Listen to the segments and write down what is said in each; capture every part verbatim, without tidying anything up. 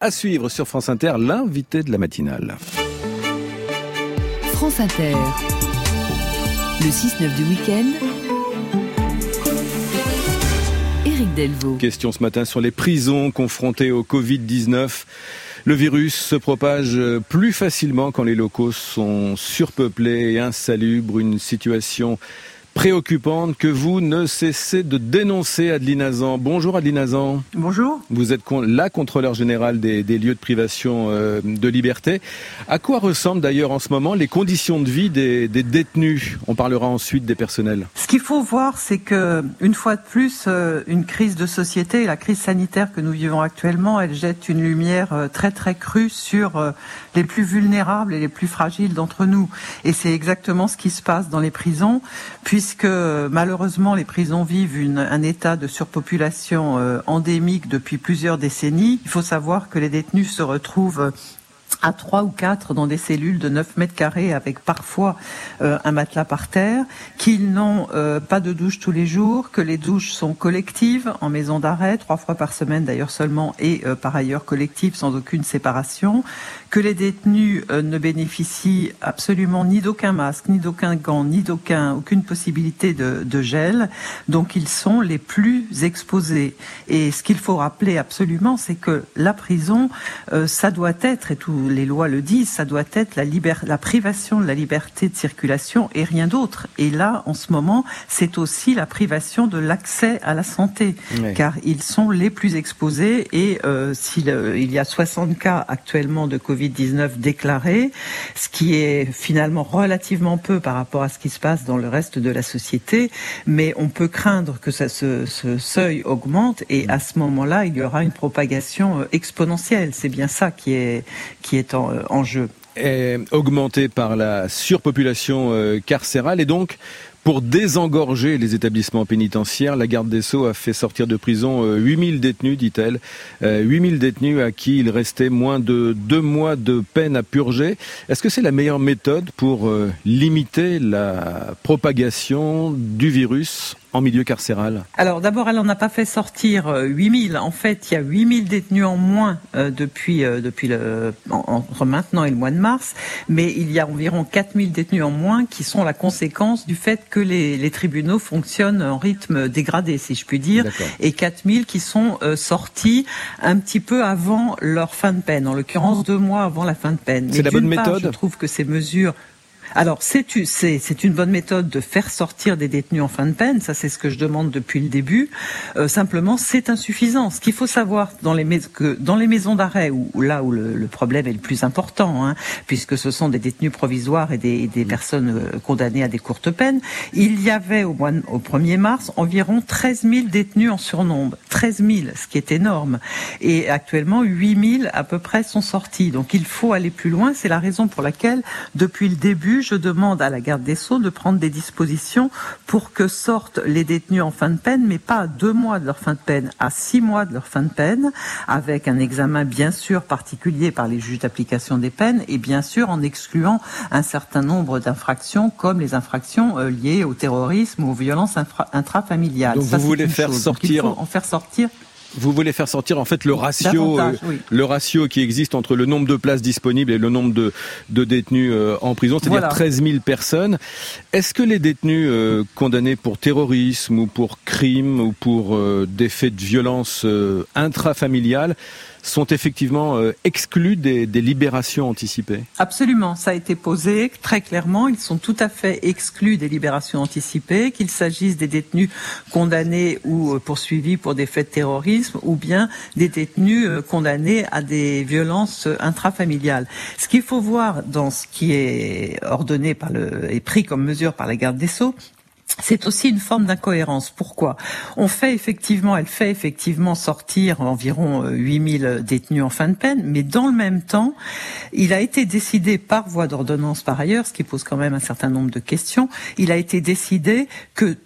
À suivre sur France Inter, l'invité de la matinale. France Inter, le six neuf du week-end, Éric Delvaux. Question ce matin sur les prisons confrontées au covid dix-neuf. Le virus se propage plus facilement quand les locaux sont surpeuplés et insalubres, une situation préoccupante que vous ne cessez de dénoncer, Adeline Hazan. Bonjour Adeline Hazan. Bonjour. Vous êtes con- la contrôleure générale des, des lieux de privation euh, de liberté. À quoi ressemblent d'ailleurs en ce moment les conditions de vie des, des détenus ? On parlera ensuite des personnels. Ce qu'il faut voir, c'est que, une fois de plus, euh, une crise de société, la crise sanitaire que nous vivons actuellement, elle jette une lumière euh, très très crue sur euh, les plus vulnérables et les plus fragiles d'entre nous. Et c'est exactement ce qui se passe dans les prisons, puisque malheureusement les prisons vivent une, un état de surpopulation euh, endémique depuis plusieurs décennies. Il faut savoir que les détenus se retrouvent à trois ou quatre dans des cellules de neuf mètres carrés avec parfois euh, un matelas par terre, qu'ils n'ont euh, pas de douche tous les jours, que les douches sont collectives en maison d'arrêt, trois fois par semaine d'ailleurs seulement, et euh, par ailleurs collectives sans aucune séparation, que les détenus euh, ne bénéficient absolument ni d'aucun masque, ni d'aucun gant, ni d'aucun aucune possibilité de, de gel, donc ils sont les plus exposés. Et ce qu'il faut rappeler absolument, c'est que la prison, euh, ça doit être, et tout les lois le disent, ça doit être la, liber- la privation de la liberté de circulation et rien d'autre. Et là, en ce moment, c'est aussi la privation de l'accès à la santé, oui. Car ils sont les plus exposés. Et euh, s'il euh, il y a soixante cas actuellement de covid dix-neuf déclarés, ce qui est finalement relativement peu par rapport à ce qui se passe dans le reste de la société, mais on peut craindre que ça, ce, ce seuil augmente et à ce moment-là, il y aura une propagation exponentielle. C'est bien ça qui est qui est en, en jeu. Est augmenté par la surpopulation euh, carcérale et donc pour désengorger les établissements pénitentiaires, la garde des Sceaux a fait sortir de prison euh, huit mille détenus, dit-elle. Euh, huit mille détenus à qui il restait moins de deux mois de peine à purger. Est-ce que c'est la meilleure méthode pour euh, limiter la propagation du virus en milieu carcéral? Alors d'abord, elle n'en a pas fait sortir euh, huit mille. En fait, il y a huit mille détenus en moins euh, depuis, euh, depuis le, en, entre maintenant et le mois de mars, mais il y a environ quatre mille détenus en moins qui sont la conséquence du fait que les, les tribunaux fonctionnent en rythme dégradé, si je puis dire, D'accord. Et quatre mille qui sont euh, sortis un petit peu avant leur fin de peine, en l'occurrence deux mois avant la fin de peine. C'est mais la bonne part, méthode. Je trouve que ces mesures... Alors, c'est, c'est, c'est une bonne méthode de faire sortir des détenus en fin de peine, ça c'est ce que je demande depuis le début. Euh, simplement, c'est insuffisant. Ce qu'il faut savoir dans les, mais- que dans les maisons d'arrêt, où, où là où le, le problème est le plus important, hein, puisque ce sont des détenus provisoires et des, des personnes euh, condamnées à des courtes peines, il y avait au, mois, au premier mars environ treize mille détenus en surnombre. treize mille, ce qui est énorme. Et actuellement, huit mille à peu près sont sortis. Donc il faut aller plus loin. C'est la raison pour laquelle, depuis le début, je demande à la garde des Sceaux de prendre des dispositions pour que sortent les détenus en fin de peine, mais pas à deux mois de leur fin de peine, à six mois de leur fin de peine, avec un examen bien sûr particulier par les juges d'application des peines et bien sûr en excluant un certain nombre d'infractions comme les infractions euh, liées au terrorisme ou aux violences infra- intrafamiliales. Donc Ça, vous voulez faire chose. sortir... Donc, il faut en faire sortir... Vous voulez faire sortir en fait le ratio, euh, oui. le ratio qui existe entre le nombre de places disponibles et le nombre de, de détenus euh, en prison, c'est-à-dire voilà. treize mille personnes. Est-ce que les détenus euh, condamnés pour terrorisme ou pour crime ou pour euh, des faits de violence euh, intrafamiliale sont effectivement euh, exclus des, des libérations anticipées? Absolument, ça a été posé très clairement. Ils sont tout à fait exclus des libérations anticipées, qu'il s'agisse des détenus condamnés ou euh, poursuivis pour des faits de terrorisme ou bien des détenus euh, condamnés à des violences euh, intrafamiliales. Ce qu'il faut voir dans ce qui est ordonné par le, et pris comme mesure par la garde des Sceaux, c'est aussi une forme d'incohérence. Pourquoi ? On fait effectivement, elle fait effectivement sortir environ huit mille détenus en fin de peine, mais dans le même temps, il a été décidé par voie d'ordonnance par ailleurs, ce qui pose quand même un certain nombre de questions, il a été décidé que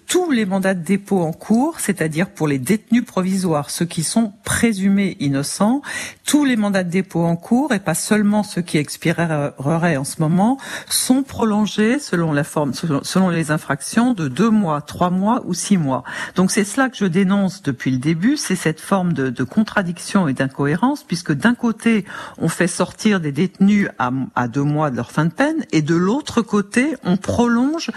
tous les mandats de dépôt en cours, c'est-à-dire pour les détenus provisoires, ceux qui sont présumés innocents, tous les mandats de dépôt en cours, et pas seulement ceux qui expireraient en ce moment, sont prolongés selon la forme, selon les infractions, de deux mois, trois mois ou six mois. Donc c'est cela que je dénonce depuis le début, c'est cette forme de, de contradiction et d'incohérence, puisque d'un côté, on fait sortir des détenus à, à deux mois de leur fin de peine, et de l'autre côté, on prolonge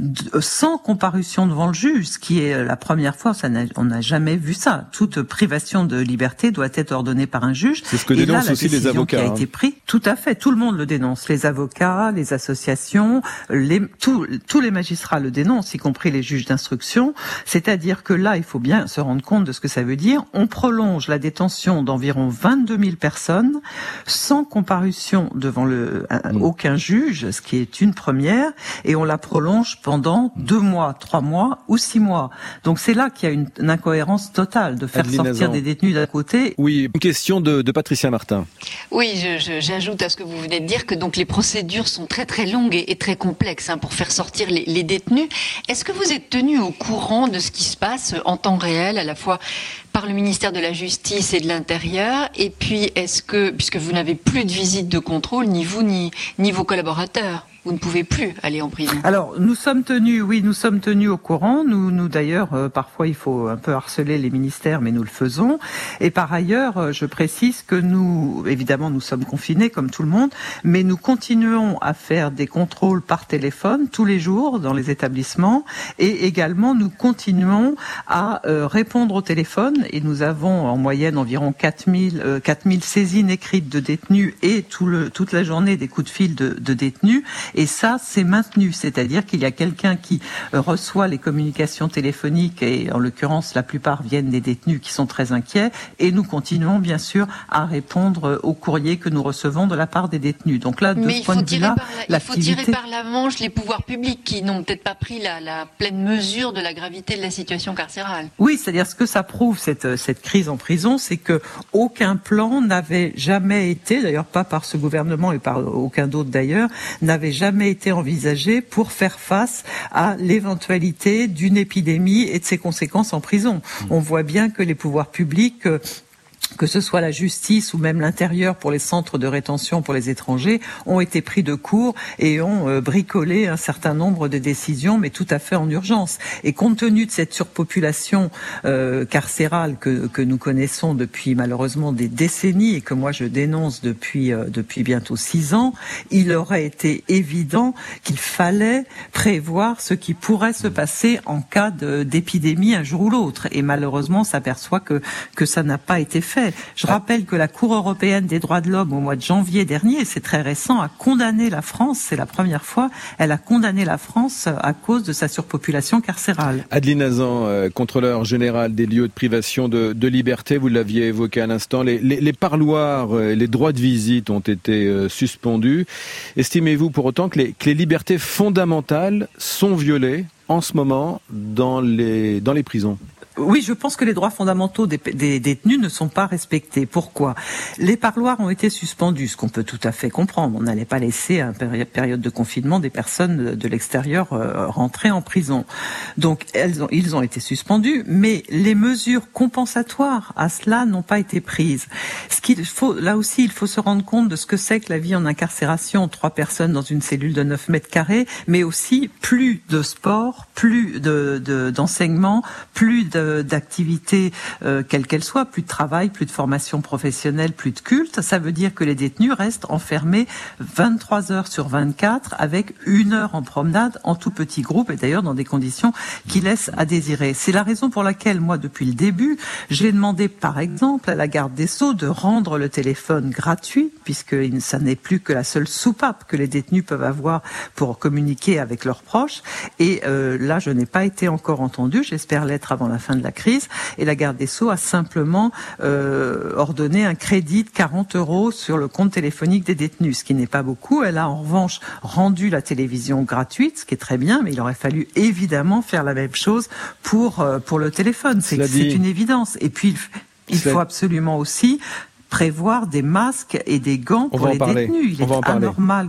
sans comparution devant le juge, ce qui est la première fois, ça n'a, on n'a jamais vu ça. Toute privation de liberté doit être ordonnée par un juge. C'est ce que dénoncent aussi les avocats. Qui a été pris, tout à fait, tout le monde le dénonce, les avocats, les associations, les, tout, tous les magistrats le dénoncent, y compris les juges d'instruction. C'est-à-dire que là, il faut bien se rendre compte de ce que ça veut dire. On prolonge la détention d'environ vingt-deux mille personnes sans comparution devant le, mmh. aucun juge, ce qui est une première, et on la prolonge pendant deux mois, trois mois ou six mois. Donc c'est là qu'il y a une, une incohérence totale de faire Adeline sortir Hazan. Des détenus d'un côté. Oui, une question de, de Patricia Martin. Oui, je, je, j'ajoute à ce que vous venez de dire que donc les procédures sont très très longues et, et très complexes hein, pour faire sortir les, les détenus. Est-ce que vous êtes tenu au courant de ce qui se passe en temps réel, à la fois par le ministère de la Justice et de l'Intérieur, et puis est-ce que, puisque vous n'avez plus de visite de contrôle, ni vous ni, ni vos collaborateurs, vous ne pouvez plus aller en prison? Alors, nous sommes tenus, oui, nous sommes tenus au courant. Nous, nous d'ailleurs, euh, parfois, il faut un peu harceler les ministères, mais nous le faisons. Et par ailleurs, euh, je précise que nous, évidemment, nous sommes confinés comme tout le monde, mais nous continuons à faire des contrôles par téléphone tous les jours dans les établissements, et également nous continuons à euh, répondre au téléphone. Et nous avons en moyenne environ quatre mille, euh, quatre mille saisines écrites de détenus et tout le, toute la journée des coups de fil de, de détenus. Et ça, c'est maintenu, c'est-à-dire qu'il y a quelqu'un qui reçoit les communications téléphoniques, et en l'occurrence, la plupart viennent des détenus qui sont très inquiets, et nous continuons bien sûr à répondre aux courriers que nous recevons de la part des détenus. Donc là, de Mais ce il point faut de vue-là, la, il faut tirer par la manche les pouvoirs publics qui n'ont peut-être pas pris la, la pleine mesure de la gravité de la situation carcérale. Oui, c'est-à-dire ce que ça prouve, cette, cette crise en prison, c'est que aucun plan n'avait jamais été, d'ailleurs pas par ce gouvernement et par aucun d'autre d'ailleurs, n'avait jamais été envisagé pour faire face à l'éventualité d'une épidémie et de ses conséquences en prison. On voit bien que les pouvoirs publics, que ce soit la justice ou même l'intérieur pour les centres de rétention pour les étrangers, ont été pris de court et ont euh, bricolé un certain nombre de décisions, mais tout à fait en urgence. Et compte tenu de cette surpopulation euh, carcérale que, que nous connaissons depuis malheureusement des décennies et que moi je dénonce depuis, euh, depuis bientôt six ans, il aurait été évident qu'il fallait prévoir ce qui pourrait se passer en cas de, d'épidémie un jour ou l'autre. Et malheureusement, on s'aperçoit que, que ça n'a pas été fait. Je rappelle que la Cour européenne des droits de l'homme, au mois de janvier dernier, c'est très récent, a condamné la France, c'est la première fois, elle a condamné la France à cause de sa surpopulation carcérale. Adeline Hazan, euh, contrôleur général des lieux de privation de, de liberté, vous l'aviez évoqué à l'instant, les, les, les parloirs, euh, les droits de visite ont été euh, suspendus. Estimez-vous pour autant que les, que les libertés fondamentales sont violées en ce moment dans les, dans les prisons ? Oui, je pense que les droits fondamentaux des, des détenus ne sont pas respectés. Pourquoi ? Les parloirs ont été suspendus, ce qu'on peut tout à fait comprendre. On n'allait pas laisser, à une période de confinement, des personnes de l'extérieur euh, rentrer en prison. Donc, elles ont, ils ont été suspendus, mais les mesures compensatoires à cela n'ont pas été prises. Ce qu'il faut, là aussi, il faut se rendre compte de ce que c'est que la vie en incarcération. Trois personnes dans une cellule de neuf mètres carrés, mais aussi plus de sport, plus de, de, d'enseignement, plus de d'activité, euh, quelle qu'elle soit, plus de travail, plus de formation professionnelle, plus de culte. Ça veut dire que les détenus restent enfermés vingt-trois heures sur vingt-quatre avec une heure en promenade en tout petit groupe et d'ailleurs dans des conditions qui laissent à désirer. C'est la raison pour laquelle moi, depuis le début, j'ai demandé par exemple à la garde des Sceaux de rendre le téléphone gratuit puisque ça n'est plus que la seule soupape que les détenus peuvent avoir pour communiquer avec leurs proches. Et euh, là, je n'ai pas été encore entendue. J'espère l'être avant la fin de la crise, et la garde des Sceaux a simplement euh, ordonné un crédit de quarante euros sur le compte téléphonique des détenus, ce qui n'est pas beaucoup. Elle a en revanche rendu la télévision gratuite, ce qui est très bien, mais il aurait fallu évidemment faire la même chose pour, euh, pour le téléphone. C'est, c'est une évidence. Et puis, il faut absolument aussi prévoir des masques et des gants pour les détenus. Il est anormal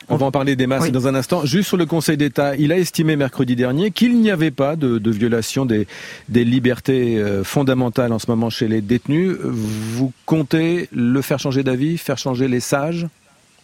On va en parler des masques oui. dans un instant. Juste sur le Conseil d'État, il a estimé mercredi dernier qu'il n'y avait pas de, de violation des, des libertés fondamentales en ce moment chez les détenus. Vous comptez le faire changer d'avis, faire changer les sages d'avis ?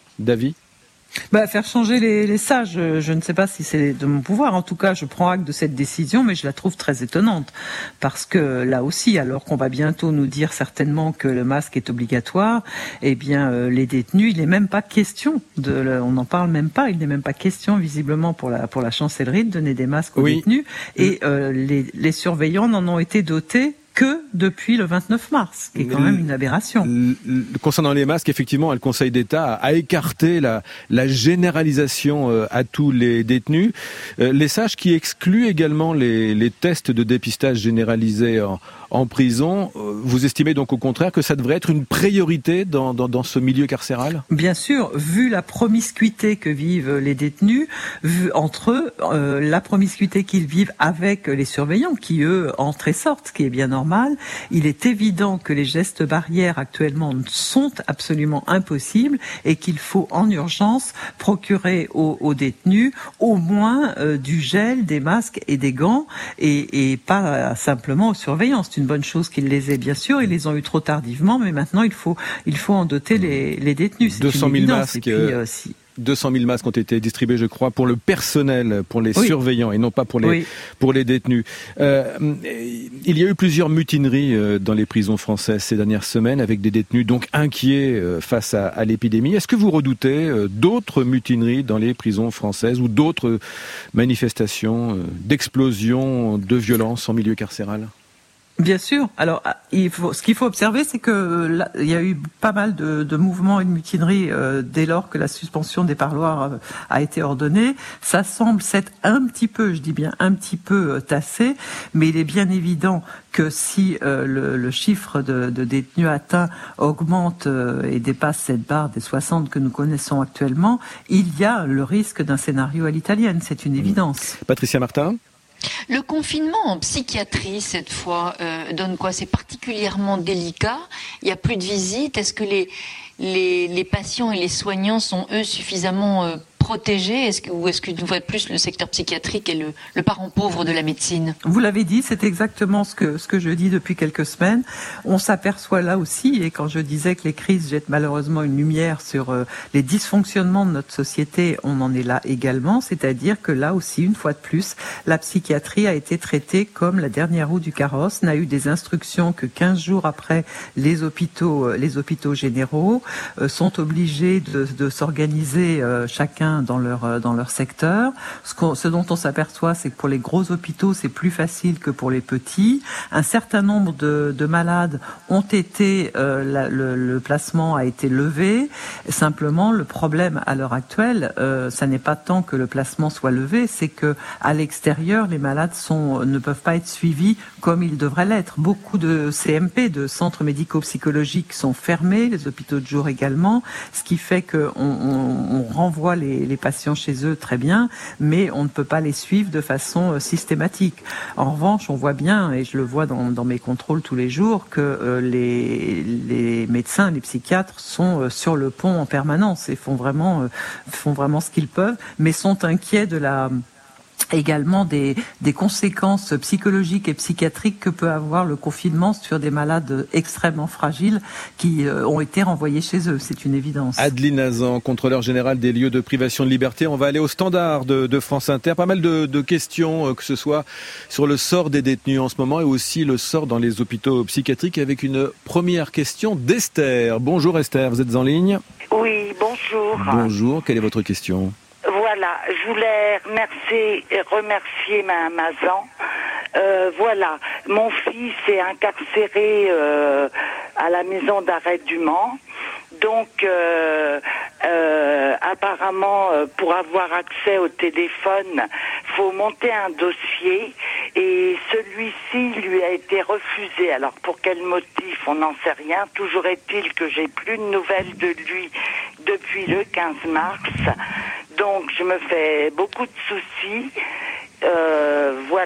Bah, faire changer les, les sages, je, je ne sais pas si c'est de mon pouvoir. En tout cas, je prends acte de cette décision, mais je la trouve très étonnante. Parce que là aussi, alors qu'on va bientôt nous dire certainement que le masque est obligatoire, eh bien, euh, les détenus, il n'est même pas question de, le, on n'en parle même pas, il n'est même pas question, visiblement, pour la, pour la chancellerie, de donner des masques aux oui. détenus. Et euh, les, les surveillants n'en ont été dotés que depuis le vingt-neuf mars, qui est quand même une aberration. Concernant les masques, effectivement, le Conseil d'État a écarté la, la généralisation à tous les détenus. Les sages qui excluent également les, les tests de dépistage généralisés en, en prison. Vous estimez donc au contraire que ça devrait être une priorité dans, dans, dans ce milieu carcéral ? Bien sûr, vu la promiscuité que vivent les détenus, vu entre eux, euh, la promiscuité qu'ils vivent avec les surveillants, qui eux entrent et sortent, ce qui est bien normal. Il est évident que les gestes barrières actuellement sont absolument impossibles et qu'il faut en urgence procurer aux, aux détenus au moins euh, du gel, des masques et des gants et, et pas simplement aux surveillants. C'est une bonne chose qu'ils les aient, bien sûr. Ils les ont eu trop tardivement, mais maintenant il faut, il faut en doter les, les détenus. C'est deux cent mille masques. Et puis, euh, si... deux cent mille masques ont été distribués, je crois, pour le personnel, pour les oui. surveillants et non pas pour les, oui. pour les détenus. Euh, il y a eu plusieurs mutineries dans les prisons françaises ces dernières semaines avec des détenus donc inquiets face à, à l'épidémie. Est-ce que vous redoutez d'autres mutineries dans les prisons françaises ou d'autres manifestations d'explosion, de violence en milieu carcéral ? Bien sûr. Alors, il faut, ce qu'il faut observer, c'est que là, il y a eu pas mal de, de mouvements et de mutineries euh, dès lors que la suspension des parloirs euh, a été ordonnée. Ça semble s'être un petit peu, je dis bien un petit peu euh, tassé, mais il est bien évident que si euh, le, le chiffre de, de détenus atteints augmente euh, et dépasse cette barre des soixante que nous connaissons actuellement, il y a le risque d'un scénario à l'italienne. C'est une évidence. Patricia Martin ? Le confinement en psychiatrie, cette fois, euh, donne quoi ? C'est particulièrement délicat. Il n'y a plus de visites. Est-ce que les, les, les patients et les soignants sont, eux, suffisamment euh, protégés ? Est-ce que, ou est-ce qu'une fois de plus, le secteur psychiatrique est le, le parent pauvre de la médecine ? Vous l'avez dit, c'est exactement ce que, ce que je dis depuis quelques semaines. On s'aperçoit là aussi, et quand je disais que les crises jettent malheureusement une lumière sur euh, les dysfonctionnements de notre société, on en est là également. C'est-à-dire que là aussi, une fois de plus, la psychiatrie a été traitée comme la dernière roue du carrosse, n'a eu des instructions que quinze jours après les hôpitaux, les hôpitaux généraux, euh, sont obligés de, de s'organiser euh, chacun dans leur dans leur secteur. Ce, qu'on, ce dont on s'aperçoit, c'est que pour les gros hôpitaux, c'est plus facile que pour les petits. Un certain nombre de, de malades ont été, euh, la, le, le placement a été levé. Simplement, le problème à l'heure actuelle, euh, ça n'est pas tant que le placement soit levé, c'est que à l'extérieur, les malades sont ne peuvent pas être suivis comme ils devraient l'être. Beaucoup de C M P, de centres médico-psychologiques, sont fermés, les hôpitaux de jour également, ce qui fait que on, on, on renvoie les les patients chez eux très bien, mais on ne peut pas les suivre de façon systématique. En revanche, on voit bien, et je le vois dans, dans mes contrôles tous les jours, que euh, les, les médecins, les psychiatres sont euh, sur le pont en permanence et font vraiment, euh, font vraiment ce qu'ils peuvent, mais sont inquiets de la... également des, des conséquences psychologiques et psychiatriques que peut avoir le confinement sur des malades extrêmement fragiles qui euh, ont été renvoyés chez eux, c'est une évidence. Adeline Hazan, contrôleur général des lieux de privation de liberté. On va aller au standard de, de France Inter. Pas mal de, de questions, euh, que ce soit sur le sort des détenus en ce moment et aussi le sort dans les hôpitaux psychiatriques, avec une première question d'Esther. Bonjour Esther, vous êtes en ligne ? Oui, bonjour. Bonjour, quelle est votre question ? Voilà, je voulais remercier, remercier ma Mazan. Euh, voilà, mon fils est incarcéré euh, à la maison d'arrêt du Mans. Donc, euh, euh, apparemment, euh, pour avoir accès au téléphone, faut monter un dossier et celui-ci lui a été refusé. Alors, pour quel motif, on n'en sait rien. Toujours est-il que j'ai plus de nouvelles de lui depuis le quinze mars. Donc, je me fais beaucoup de soucis. Euh, voilà.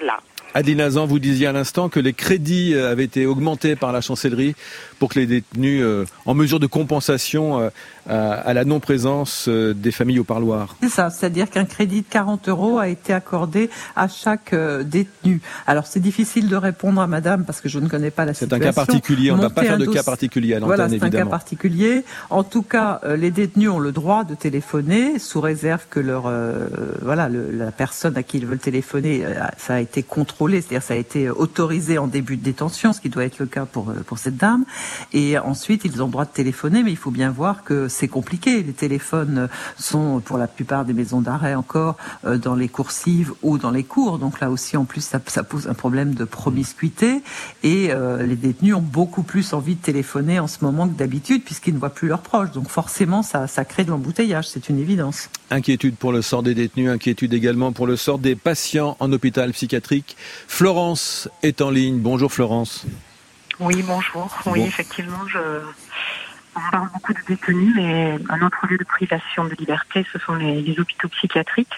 Adeline Hazan, vous disiez à l'instant que les crédits avaient été augmentés par la chancellerie pour que les détenus, euh, en mesure de compensation euh, à, à la non-présence euh, des familles au parloir. C'est ça, c'est-à-dire qu'un crédit de quarante euros a été accordé à chaque euh, détenu. Alors c'est difficile de répondre à madame parce que je ne connais pas la c'est situation. C'est un cas particulier, on ne va pas faire de dos... cas particulier à l'antenne, voilà, c'est évidemment. un cas particulier. En tout cas, euh, les détenus ont le droit de téléphoner sous réserve que leur, euh, voilà, le, la personne à qui ils veulent téléphoner, euh, ça a été contrôlé, c'est-à-dire ça a été autorisé en début de détention, ce qui doit être le cas pour, pour cette dame. Et ensuite, ils ont le droit de téléphoner, mais il faut bien voir que c'est compliqué. Les téléphones sont, pour la plupart des maisons d'arrêt encore, euh, dans les coursives ou dans les cours. Donc là aussi, en plus, ça, ça pose un problème de promiscuité. Et euh, les détenus ont beaucoup plus envie de téléphoner en ce moment que d'habitude, puisqu'ils ne voient plus leurs proches. Donc forcément, ça, ça crée de l'embouteillage, c'est une évidence. Inquiétude pour le sort des détenus, inquiétude également pour le sort des patients en hôpital psychiatrique. Florence est en ligne. Bonjour Florence. Oui, bonjour. Oui, bon. Effectivement, je... on parle beaucoup de détenus, mais un autre lieu de privation de liberté, ce sont les, les hôpitaux psychiatriques.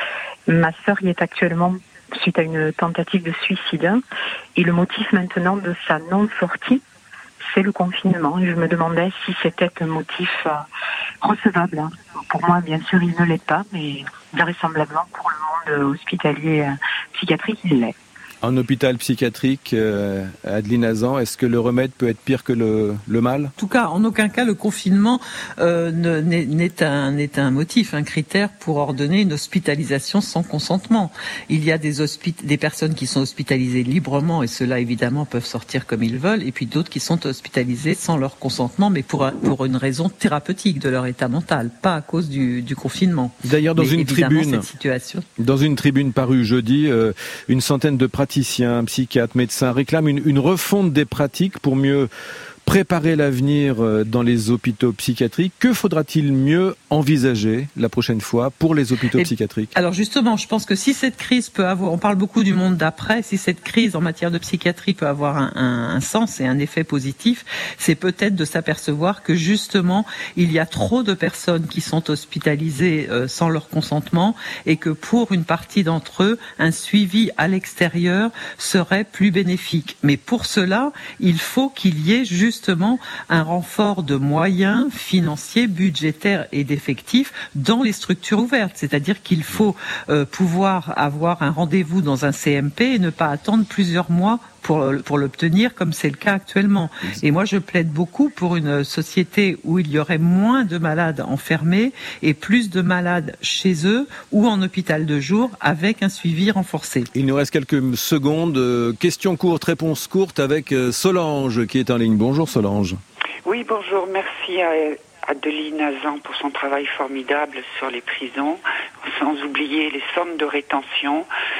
Ma sœur y est actuellement suite à une tentative de suicide. Et le motif maintenant de sa non-sortie, c'est le confinement. Et je me demandais si c'était un motif euh, recevable. Pour moi, bien sûr, il ne l'est pas, mais vraisemblablement pour le monde hospitalier euh, psychiatrique, il l'est. En hôpital psychiatrique, euh, Adeline Hazan, est-ce que le remède peut être pire que le, le mal ? En tout cas, en aucun cas, le confinement euh, ne, n'est, n'est, un, n'est un motif, un critère pour ordonner une hospitalisation sans consentement. Il y a des, hospit- des personnes qui sont hospitalisées librement, et ceux-là, évidemment, peuvent sortir comme ils veulent, et puis d'autres qui sont hospitalisées sans leur consentement, mais pour, pour une raison thérapeutique de leur état mental, pas à cause du, du confinement. D'ailleurs, dans mais une tribune, cette situation... dans une tribune parue jeudi, euh, une centaine de praticiens, psychiatres, médecins réclament une, une refonte des pratiques pour mieux préparer l'avenir dans les hôpitaux psychiatriques. Que faudra-t-il mieux envisager la prochaine fois pour les hôpitaux Et psychiatriques ? Alors justement, je pense que si cette crise peut avoir, on parle beaucoup du monde d'après, si cette crise en matière de psychiatrie peut avoir un, un, un sens et un effet positif, c'est peut-être de s'apercevoir que justement, il y a trop de personnes qui sont hospitalisées euh, sans leur consentement et que pour une partie d'entre eux, un suivi à l'extérieur serait plus bénéfique. Mais pour cela, il faut qu'il y ait juste justement un renfort de moyens financiers, budgétaires et d'effectifs dans les structures ouvertes. C'est-à-dire qu'il faut euh, pouvoir avoir un rendez-vous dans un C M P et ne pas attendre plusieurs mois pour, pour l'obtenir, comme c'est le cas actuellement. Et moi, je plaide beaucoup pour une société où il y aurait moins de malades enfermés et plus de malades chez eux ou en hôpital de jour avec un suivi renforcé. Il nous reste quelques secondes. Questions courtes, réponses courtes avec Solange qui est en ligne. Bonjour Solange. Oui, bonjour. Merci à Adeline Hazan pour son travail formidable sur les prisons, sans oublier les centres de rétention.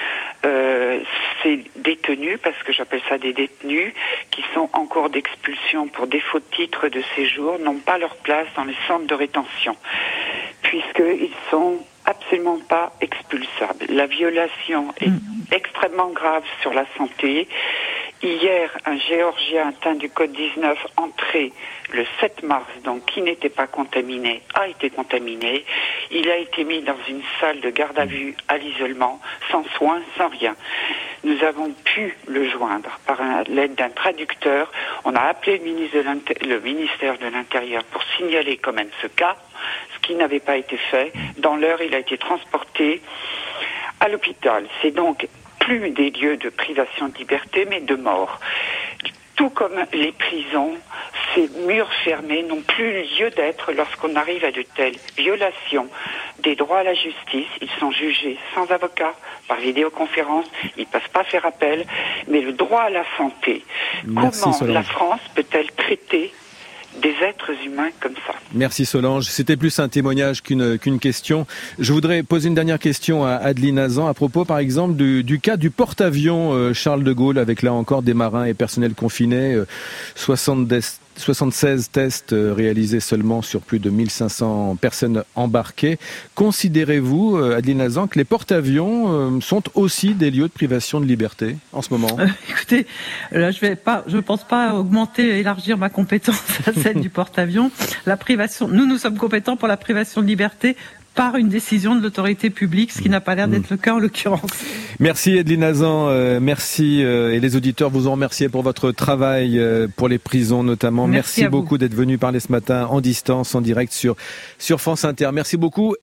Euh, ces détenus, parce que j'appelle ça des détenus, qui sont en cours d'expulsion pour défaut de titre de séjour, n'ont pas leur place dans les centres de rétention, puisqu'ils sont absolument pas expulsables. La violation est mmh. extrêmement grave sur la santé. Hier, un Géorgien atteint du code dix-neuf, entré le sept mars, donc qui n'était pas contaminé, a été contaminé. Il a été mis dans une salle de garde à vue à l'isolement, sans soins, sans rien. Nous avons pu le joindre par un, l'aide d'un traducteur. On a appelé le, ministre de le ministère de l'Intérieur pour signaler quand même ce cas, ce qui n'avait pas été fait. Dans l'heure, il a été transporté à l'hôpital. C'est donc plus des lieux de privation de liberté, mais de mort. Tout comme les prisons, ces murs fermés n'ont plus lieu d'être lorsqu'on arrive à de telles violations des droits à la justice. Ils sont jugés sans avocat, par vidéoconférence, ils ne peuvent pas faire appel, mais le droit à la santé. Merci, comment Solange. La France peut-elle traiter des êtres humains comme ça? Merci Solange. C'était plus un témoignage qu'une, qu'une question. Je voudrais poser une dernière question à Adeline Hazan à propos, par exemple, du, du cas du porte-avions euh, Charles de Gaulle, avec là encore des marins et personnels confinés, euh, soixante-dix soixante-seize tests réalisés seulement sur plus de mille cinq cents personnes embarquées. Considérez-vous, Adeline Hazan, que les porte-avions sont aussi des lieux de privation de liberté en ce moment ? euh, Écoutez, là, je vais pas, je pense pas augmenter, élargir ma compétence à celle du porte-avions. La privation, nous, nous sommes compétents pour la privation de liberté par une décision de l'autorité publique, ce qui n'a pas l'air d'être le cas en l'occurrence. Merci Edelyne Hazan, euh, merci euh, et les auditeurs vous en remerciez pour votre travail euh, pour les prisons notamment. Merci, merci beaucoup d'être venu parler ce matin en distance, en direct sur, sur France Inter. Merci beaucoup.